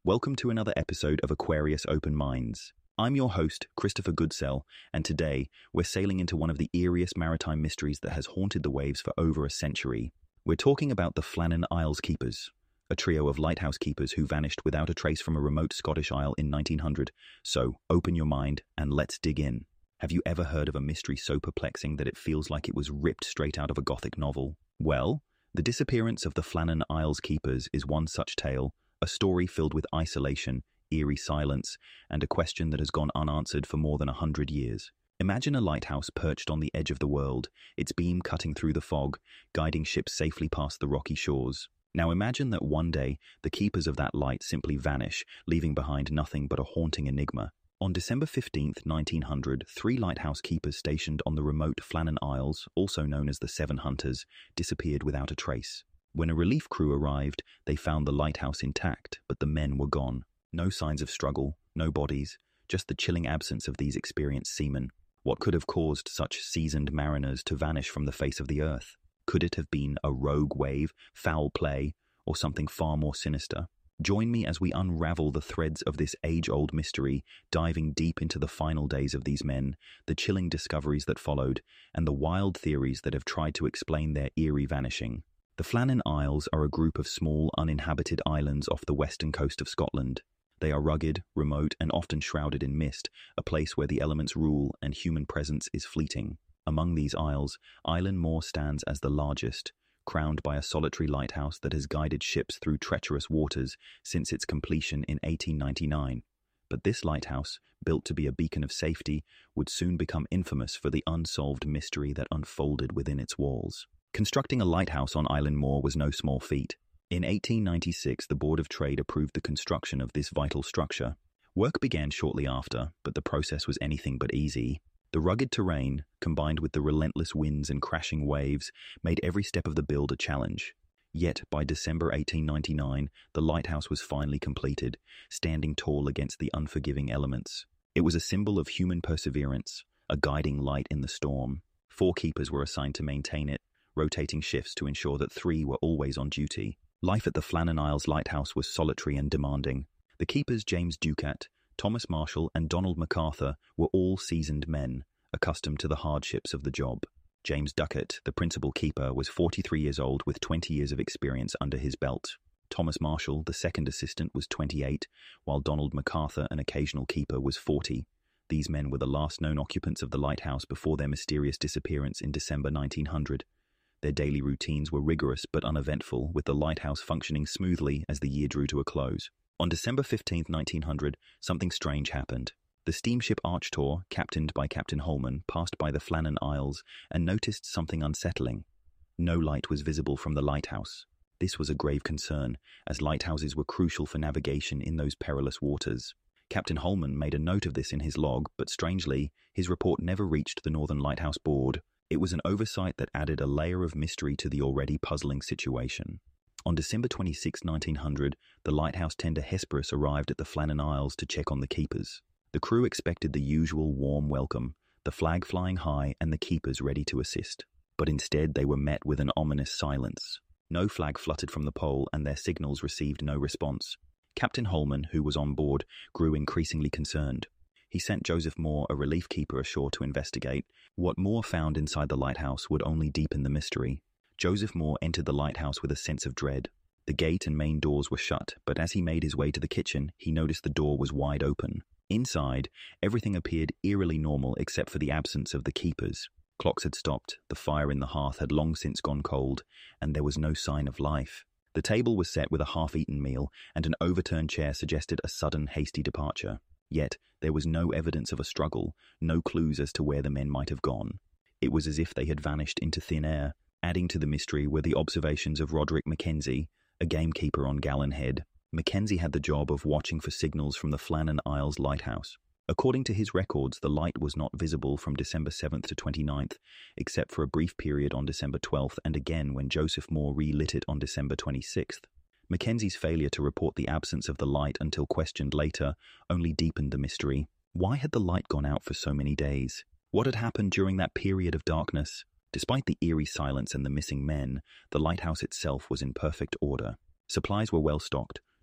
Welcome to another episode of Aquarius Open Minds. I'm your host, Christopher Goodsell, and today we're sailing into one of the eeriest maritime mysteries that has haunted the waves for over a century. We're talking about the Flannan Isles Keepers, a trio of lighthouse keepers who vanished without a trace from a remote Scottish isle in 1900. So, open your mind and let's dig in. Have you ever heard of a mystery so perplexing that it feels like it was ripped straight out of a Gothic novel? Well, the disappearance of the Flannan Isles Keepers is one such tale, a story filled with isolation, eerie silence, and a question that has gone unanswered for more than 100 years. Imagine a lighthouse perched on the edge of the world, its beam cutting through the fog, guiding ships safely past the rocky shores. Now imagine that one day, the keepers of that light simply vanish, leaving behind nothing but a haunting enigma. On December 15, 1900, 3 lighthouse keepers stationed on the remote Flannan Isles, also known as the Seven Hunters, disappeared without a trace. When a relief crew arrived, they found the lighthouse intact, but the men were gone. No signs of struggle, no bodies, just the chilling absence of these experienced seamen. What could have caused such seasoned mariners to vanish from the face of the earth? Could it have been a rogue wave, foul play, or something far more sinister? Join me as we unravel the threads of this age-old mystery, diving deep into the final days of these men, the chilling discoveries that followed, and the wild theories that have tried to explain their eerie vanishing. The Flannan Isles are a group of small, uninhabited islands off the western coast of Scotland. They are rugged, remote, and often shrouded in mist, a place where the elements rule and human presence is fleeting. Among these isles, Island Moor stands as the largest, crowned by a solitary lighthouse that has guided ships through treacherous waters since its completion in 1899. But this lighthouse, built to be a beacon of safety, would soon become infamous for the unsolved mystery that unfolded within its walls. Constructing a lighthouse on Island Moor was no small feat. In 1896, the Board of Trade approved the construction of this vital structure. Work began shortly after, but the process was anything but easy. The rugged terrain, combined with the relentless winds and crashing waves, made every step of the build a challenge. Yet, by December 1899, the lighthouse was finally completed, standing tall against the unforgiving elements. It was a symbol of human perseverance, a guiding light in the storm. 4 keepers were assigned to maintain it, rotating shifts to ensure that 3 were always on duty. Life at the Flannan Isles lighthouse was solitary and demanding. The keepers James Ducat, Thomas Marshall, and Donald MacArthur were all seasoned men, accustomed to the hardships of the job. James Ducat, the principal keeper, was 43 years old with 20 years of experience under his belt. Thomas Marshall, the second assistant, was 28, while Donald MacArthur, an occasional keeper, was 40. These men were the last known occupants of the lighthouse before their mysterious disappearance in December 1900. Their daily routines were rigorous but uneventful, with the lighthouse functioning smoothly as the year drew to a close. On December 15, 1900, something strange happened. The steamship Archtor, captained by Captain Holman, passed by the Flannan Isles and noticed something unsettling. No light was visible from the lighthouse. This was a grave concern, as lighthouses were crucial for navigation in those perilous waters. Captain Holman made a note of this in his log, but strangely, his report never reached the Northern Lighthouse Board. It was an oversight that added a layer of mystery to the already puzzling situation. On December 26, 1900, the lighthouse tender Hesperus arrived at the Flannan Isles to check on the keepers. The crew expected the usual warm welcome, the flag flying high and the keepers ready to assist. But instead they were met with an ominous silence. No flag fluttered from the pole and their signals received no response. Captain Holman, who was on board, grew increasingly concerned. He sent Joseph Moore, a relief keeper, ashore to investigate. What Moore found inside the lighthouse would only deepen the mystery. Joseph Moore entered the lighthouse with a sense of dread. The gate and main doors were shut, but as he made his way to the kitchen, he noticed the door was wide open. Inside, everything appeared eerily normal except for the absence of the keepers. Clocks had stopped, the fire in the hearth had long since gone cold, and there was no sign of life. The table was set with a half-eaten meal, and an overturned chair suggested a sudden, hasty departure. Yet, there was no evidence of a struggle, no clues as to where the men might have gone. It was as if they had vanished into thin air. Adding to the mystery were the observations of Roderick Mackenzie, a gamekeeper on Gallon Head. Mackenzie had the job of watching for signals from the Flannan Isles lighthouse. According to his records, the light was not visible from December 7th to 29th, except for a brief period on December 12th and again when Joseph Moore relit it on December 26th. Mackenzie's failure to report the absence of the light until questioned later only deepened the mystery. Why had the light gone out for so many days? What had happened during that period of darkness? Despite the eerie silence and the missing men, the lighthouse itself was in perfect order. Supplies were well stocked,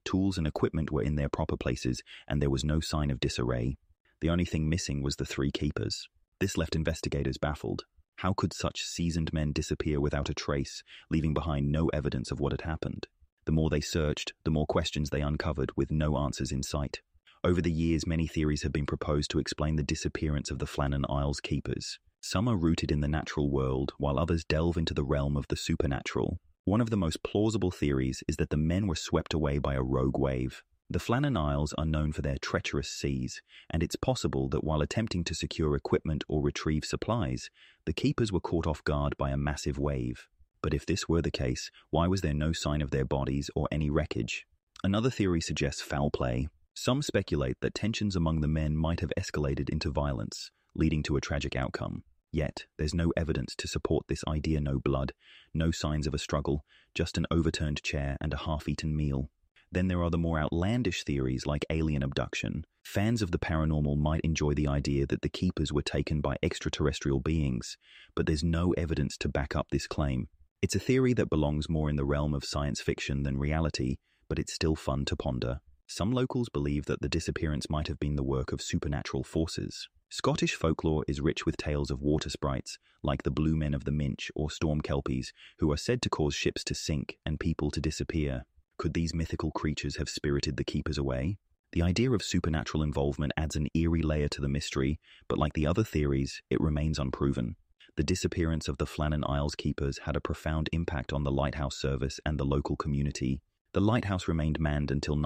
Tools and equipment were in their proper places, and there was no sign of disarray. The only thing missing was the three keepers. This left investigators baffled. How could such seasoned men disappear without a trace, leaving behind no evidence of what had happened? The more they searched, the more questions they uncovered, with no answers in sight. Over the years, many theories have been proposed to explain the disappearance of the Flannan Isles keepers. Some are rooted in the natural world, while others delve into the realm of the supernatural. One of the most plausible theories is that the men were swept away by a rogue wave. The Flannan Isles are known for their treacherous seas, and it's possible that while attempting to secure equipment or retrieve supplies, the keepers were caught off guard by a massive wave. But if this were the case, why was there no sign of their bodies or any wreckage? Another theory suggests foul play. Some speculate that tensions among the men might have escalated into violence, leading to a tragic outcome. Yet, there's no evidence to support this idea. No blood, no signs of a struggle, just an overturned chair and a half-eaten meal. Then there are the more outlandish theories like alien abduction. Fans of the paranormal might enjoy the idea that the keepers were taken by extraterrestrial beings, but there's no evidence to back up this claim. It's a theory that belongs more in the realm of science fiction than reality, but it's still fun to ponder. Some locals believe that the disappearance might have been the work of supernatural forces. Scottish folklore is rich with tales of water sprites, like the Blue Men of the Minch or Storm Kelpies, who are said to cause ships to sink and people to disappear. Could these mythical creatures have spirited the keepers away? The idea of supernatural involvement adds an eerie layer to the mystery, but like the other theories, it remains unproven. The disappearance of the Flannan Isles keepers had a profound impact on the lighthouse service and the local community. The lighthouse remained manned until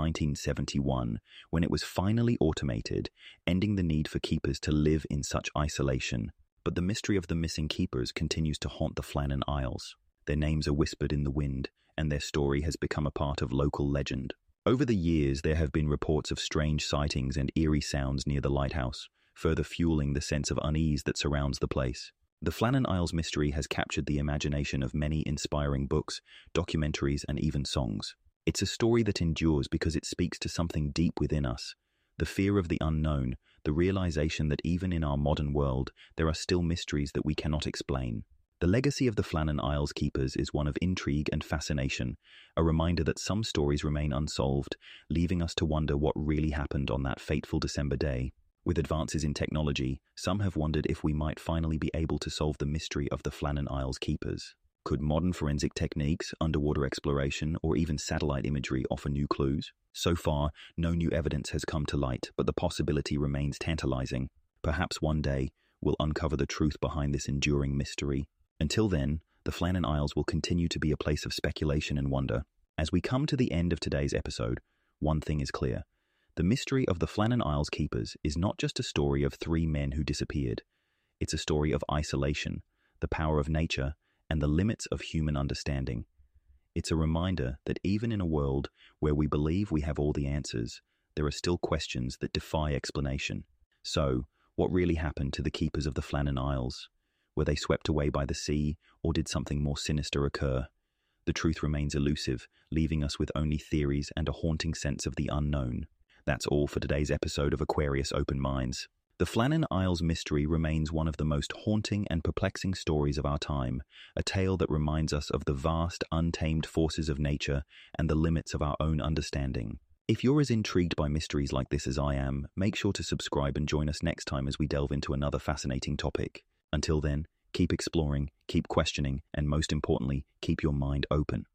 1971, when it was finally automated, ending the need for keepers to live in such isolation. But the mystery of the missing keepers continues to haunt the Flannan Isles. Their names are whispered in the wind, and their story has become a part of local legend. Over the years, there have been reports of strange sightings and eerie sounds near the lighthouse, further fueling the sense of unease that surrounds the place. The Flannan Isles mystery has captured the imagination of many inspiring books, documentaries, and even songs. It's a story that endures because it speaks to something deep within us, the fear of the unknown, the realization that even in our modern world, there are still mysteries that we cannot explain. The legacy of the Flannan Isles keepers is one of intrigue and fascination, a reminder that some stories remain unsolved, leaving us to wonder what really happened on that fateful December day. With advances in technology, some have wondered if we might finally be able to solve the mystery of the Flannan Isles keepers. Could modern forensic techniques, underwater exploration, or even satellite imagery offer new clues? So far, no new evidence has come to light, but the possibility remains tantalizing. Perhaps one day, we'll uncover the truth behind this enduring mystery. Until then, the Flannan Isles will continue to be a place of speculation and wonder. As we come to the end of today's episode, one thing is clear. The mystery of the Flannan Isles keepers is not just a story of three men who disappeared. It's a story of isolation, the power of nature, and the limits of human understanding. It's a reminder that even in a world where we believe we have all the answers, there are still questions that defy explanation. So, what really happened to the keepers of the Flannan Isles? Were they swept away by the sea, or did something more sinister occur? The truth remains elusive, leaving us with only theories and a haunting sense of the unknown. That's all for today's episode of Aquarius Open Minds. The Flannan Isles mystery remains one of the most haunting and perplexing stories of our time, a tale that reminds us of the vast, untamed forces of nature and the limits of our own understanding. If you're as intrigued by mysteries like this as I am, make sure to subscribe and join us next time as we delve into another fascinating topic. Until then, keep exploring, keep questioning, and most importantly, keep your mind open.